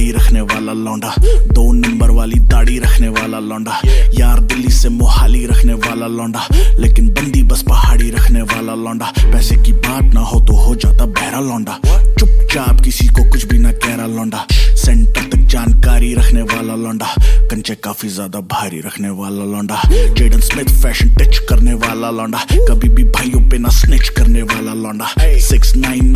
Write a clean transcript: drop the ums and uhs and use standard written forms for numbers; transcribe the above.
गाड़ी रखने वाला लौंडा, 2 नंबर वाली दाढ़ी रखने वाला लौंडा, यार दिल्ली से मोहाली रखने वाला लौंडा, लेकिन बंदी बस पहाड़ी रखने वाला लौंडा। पैसे की बात ना हो तो हो जाता बहरा लौंडा, चुपचाप किसी को कुछ भी ना कह रहा लौंडा। सेंटर तक जानकारी रखने वाला लौंडा, कंचे काफी ज्यादा भारी रखने वाला लौंडा। जेडन स्मिथ फैशन टच करने वाला लौंडा, कभी भी भाइयों पे ना स्निच करने वाला लौंडा। 699